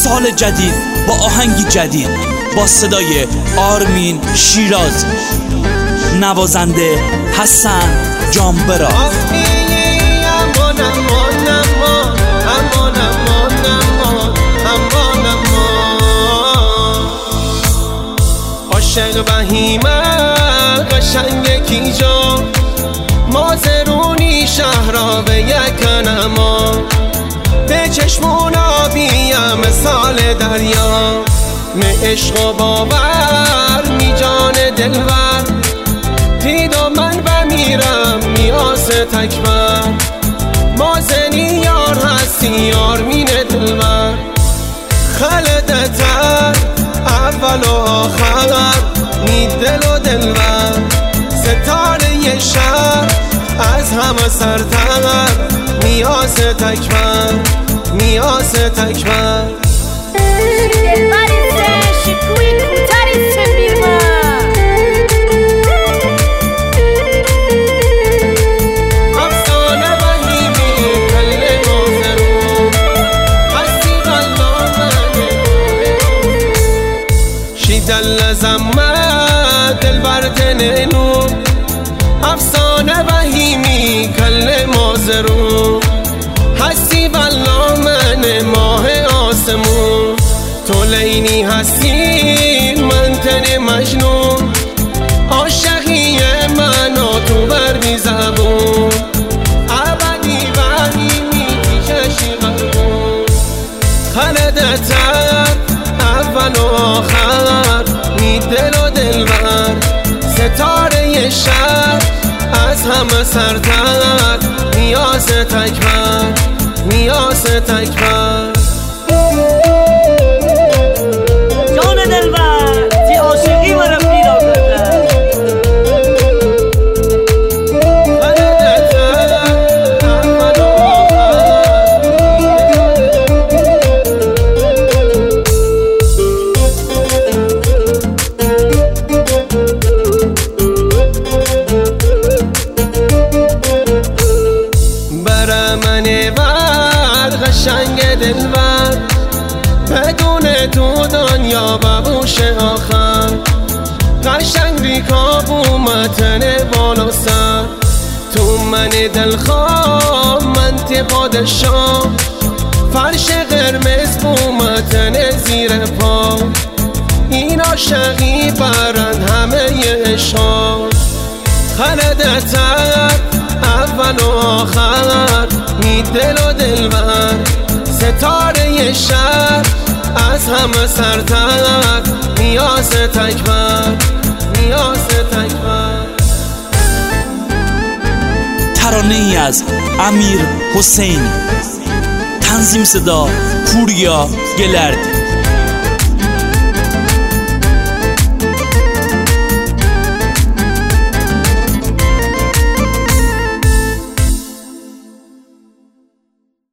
سال جدید با آهنگی جدید با صدای آرمین شیراز، نوازنده حسن جانبرا. عاشق بهیمه قشنگ کیجا، مازرونی شهرها به یکنما، به چشمون آبیم مثال دریا، می عشق و باور می جان دلور، پیدا من بمیرم نیاز تکبر، مازنی یار هستی آرمین دلور، خلدتر اول و آخر می دل و دلور، ستاره شهر از همه سرتر، نیاز تکبر نیاز تکبر. دل زمت دل بردن نور، افسانه وحیمی کل مازرون، هستی والله من ماه آسمون، تو لینی هستی من تن مجنون، عاشقی من و تو بر بی زبون، ابدی وحیمی پیششی قلبون، خلدتر اول و آخر می دل و دلبر، ستاره شهر از همه سرتر، نیاز تکبر نیاز تکبر. جان دلبر تی عاشقی مرا پیدا کرده، قشنگ دلبر بدون تو دنیا ببوش آخر، قشنگ ریکاب اومتن بالا سر، تو من دلخواه من تی پادشاه، فرش قرمز بومتن زیر پا، این عاشقی برند همه عشقا، خلدتر اول و آخر می دل و دلبر، ستاره شهر از همه سرتر، نیاز تکبر نیاز تکبر. ترانه ای از امیر حسین، تنظیم صدا پوریا گلرد.